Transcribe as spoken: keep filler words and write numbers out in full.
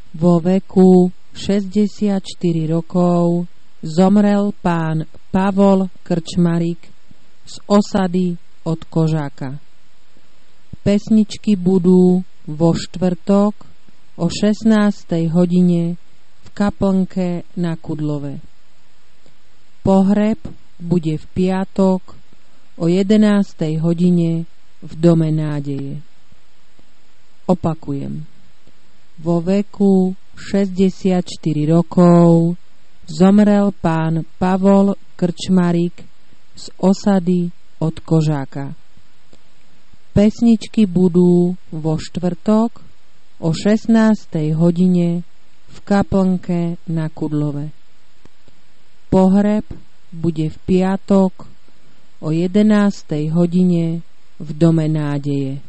Vo veku šesťdesiatštyri rokov zomrel pán Pavol Krčmarik z osady od Kožáka. Pesničky budú vo štvrtok o šestnástej hodine v kaplnke na Kudlove. Pohreb bude v piatok o jedenástej hodine v Dome nádeje. Opakujem. Vo veku šesťdesiatštyri rokov zomrel pán Pavol Krčmarik z osady od Kožáka. Pesničky budú vo štvrtok o šestnástej hodine v kaplnke na Kudlove. Pohreb bude v piatok o jedenástej hodine v Dome nádeje.